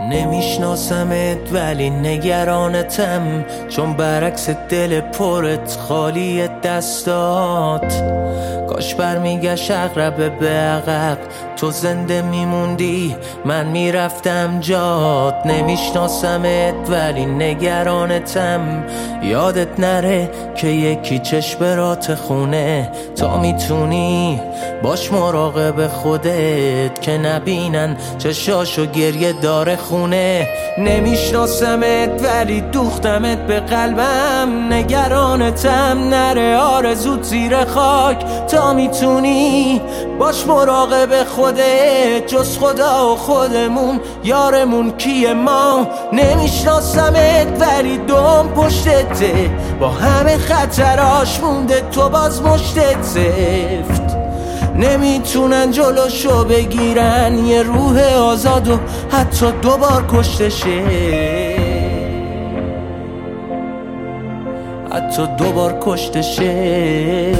نمیشناسمت ولی نگرانتم، چون برعکس دل پرت خالی دستات. کاش برمیگشت عقرب به عقب، تو زنده میموندی من میرفتم جات. نمیشناسمت ولی نگرانتم، یادت نره که یکی چشم خونه. تا میتونی باش مراقب خودت، که نبینن چشاشو گریه داره خونه. نمیشناسمت ولی دوختمت به قلبم، نگرانتم نره آرزوت زیر خاک. تا میتونی باش مراقب خودت، جز خدا و خودمون یارمون کیه ما. نمیشناسمت ولی دوم پشتته، با همه خطراش مونده تو باز مشتت سفت. نمیتونن جلوشو بگیرن یه روح آزاد و حتی دوبار کشتشه، حتی دوبار کشتشه.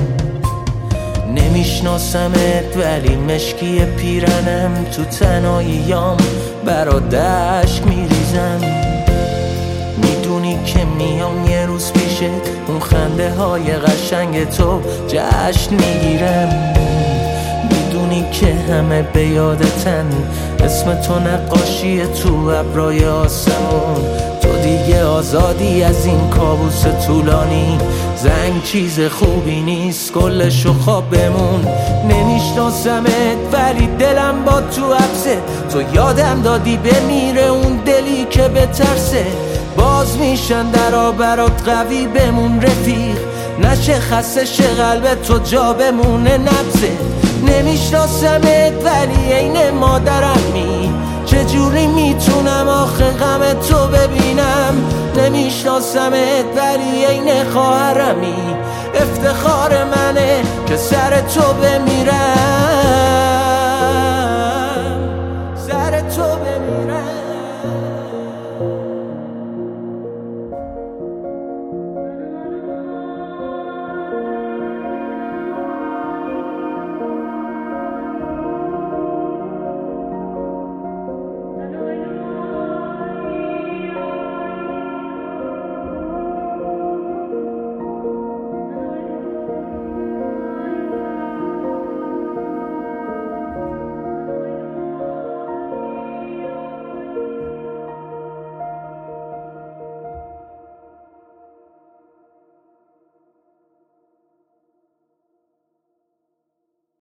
نمیشناسمت ولی مشکی پیرنم، تو تنهاییام برات اشک میریزم. میدونی که میام یه روز پیشت، اون خنده های قشنگ تو جشن میگیرم. میدونی که همه به یادتن، اسم تو نقاشی تو ابرای آسمون. تو دیگه آزادی از این کابوس طولانی، زنگ چیز خوبی نیست کلشو خواب بمون. نمیشناسمت ولی دلم با تو حبسه، تو یادم دادی بمیره اون دلی که بترسه. باز میشن درا برات قوی بمون رفیق، نشه خسته شه قلبت تو جا بمونه نبزه. نمیشناسمت ولی عین مادرمی، چجوری میتونم آخه غم تو ببینم. نمیشناسمت ولی عین خواهرمی، افتخار منه که سر تو بمیرم.